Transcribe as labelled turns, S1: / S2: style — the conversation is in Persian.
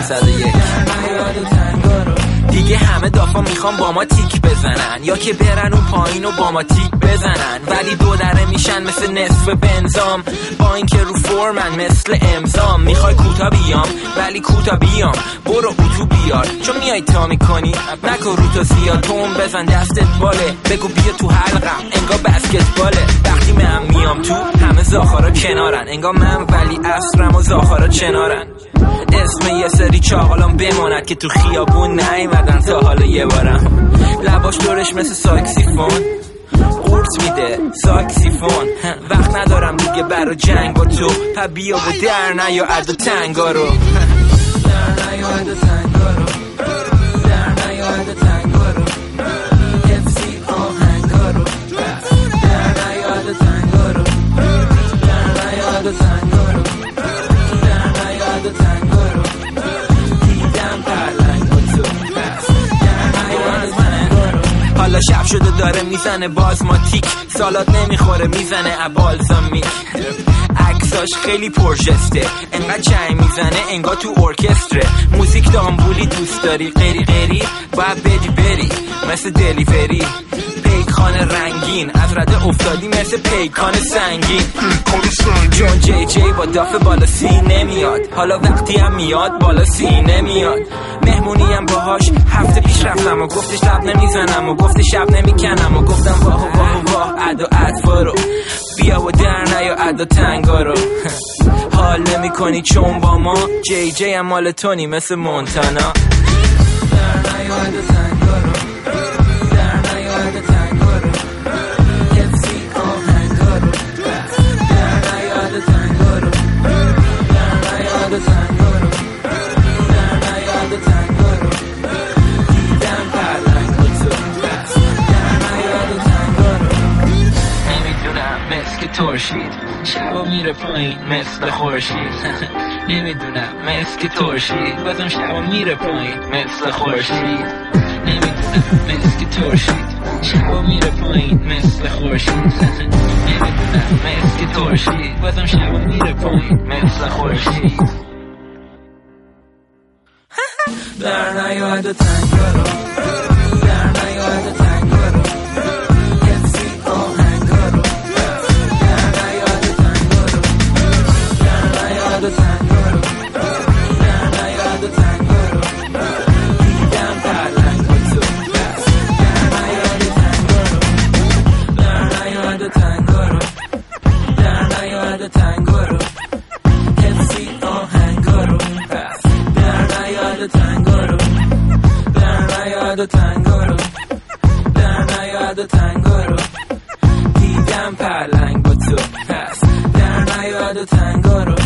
S1: 501 دیگه همه دافا میخوام با ما تیک بزنن، یا که برن اون پایین و با ما تیک بزنن، ولی دو دره میشن مثل نصف بنزام، با اینکه رو فرمن مثل امضام. میخوای کوتا بیام ولی کوتا بیام، برو اتو بیار چون میای تا میکنی، نکن رو تو زیاد، توم بزن دستت باله، بگو بیا تو حلقم انگار بسکتباله. وقتی من میام تو همه زاخارا کنارن، انگار من ولی عصرم و زاخارا چنارن. اسم یه سری چاقالان بماند که تو خیابون نیومدن تا حالا یه بارم. لباش دورش مثل ساکسیفون قورت میده ساکسیفون. وقت ندارم دیگه برا جنگ با تو، پا بیا و در نیا عدو تنگا رو، در نیا عدو تنگا رو، در نیا عدو تنگا رو، حفظی آهنگا رو، در نیا عدو تنگا رو، در نیا عدو تنگا رو، در نیا عدو تنگا رو، دیدم پرلنگ با تو، در نیا عدو تنگا رو. حالا شب شده داره میزنه بازماتیک، سالات نمیخوره میزنه ابالزامیک، عکساش خیلی پرژسته، انقدر چنگ میزنه انگار تو ارکستره. موزیک دامبولی دوست داری غیری غیری باید بری مثل دلیوری. پیکان رنگین از رده افتادی مثل پیکان سنگین. جون جی جی با دافه بالا سی نمیاد، حالا وقتی هم میاد بالا سی نمیاد. مهمونی هم باهاش هفته پیش رفتم و گفتش لب نمیزنم و گفت شب نمیکنم و گفتم واه واه واه عدو عطفا رو، بیا و در نیا عدو تنگا رو. حال نمی کنی چون با ما جی جی هم مال تونی مثل مونتانا. در نیا عدو تنگا رو، در نیا عدو تنگا رو، حفظی آهنگا رو، در نیا عدو تنگا رو، در نیا عدو تنگا رو، در نیا عدو تنگا رو، دیدم پرلنگ با تو، در نیا عدو تنگا رو. نمیدونم مثل ترشید شبا میره پایین مثل خورشید، نمیدونم مثل ترشید بازم شبا میره پایین مثل خورشید، نمیدونم مثل ترشید شبا میره پایین مثل خورشید، نمیدونم مثل ترشید بازم شبا میره پایین مثل خورشید. در نیا عدو تنگا رو، در نیا عدو تنگا رو، حفظی آهنگا رو، در نیا عدو تنگا رو، در نیا عدو تنگا رو، در نیا عدو تنگا رو، دیدم پرلنگ با تو، در نیا عدو تنگا رو، در نیا عدو تنگا رو، در نیا عدو تنگا رو، حفظی آهنگا رو، در نیا عدو تنگا رو، در نیا عدو تنگا رو، در نیا عدو تنگا رو، دیدم پرلنگ با تو، در نیا عدو تنگا رو.